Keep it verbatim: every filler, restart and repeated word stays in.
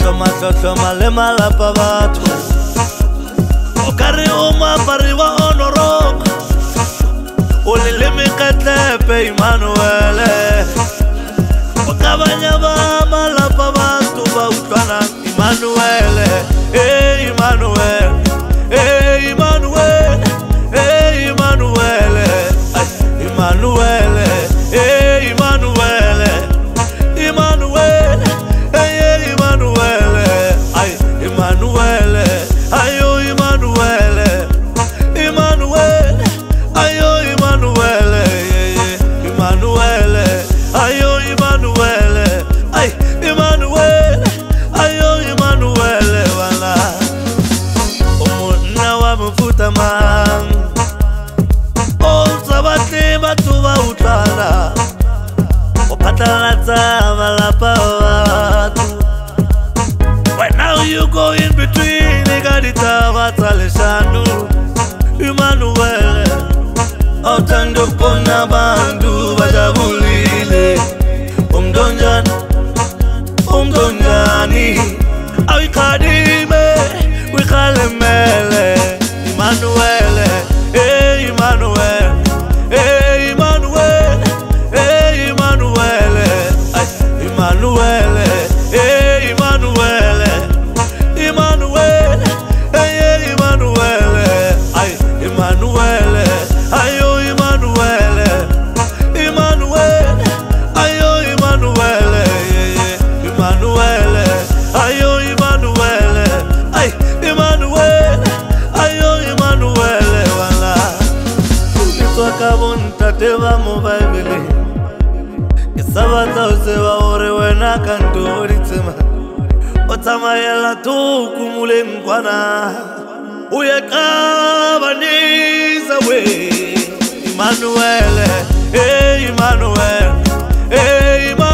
Toma toma le mala pa batho o kare o moapari wa honoro o le le mekatlepe Emmanuel o tabanya ba mala pa batho ba utlwana Emmanuel eh Emmanuel eh Emmanuel eh Emmanuel Emmanuel eh Emmanuel Emmanuel eh Emmanuel ay Emmanuel ayo Emmanuel Emmanuel ayo Emmanuel Emmanuel ayo Emmanuel ay Emmanuel ayo Emmanuel wala omuna wa mfuta man o sabate batuba utala o patalata malapa watu. Right now you go in between Igadita Vataleshanu Emmanuel Otando kona bandu Bajabulile Umdonjan Umdonjani Awikadime Wikalemele Emmanuel Eh Emmanuel Eh Emmanuel Eh Emmanuel Emmanuel Eh Emmanuel Emmanuel eh Emmanuel ay Emmanuel ayo Emmanuel Emmanuel ayo Emmanuel Emmanuel ayo Emmanuel ay Emmanuel ayo Emmanuel wala Nitwaka bonta teva mobile Sabata usewa ore wena kantori tsema Otamayela tu kumule mkwana Uyekabaniza we Emmanuel, eh Emmanuel, eh Emmanuel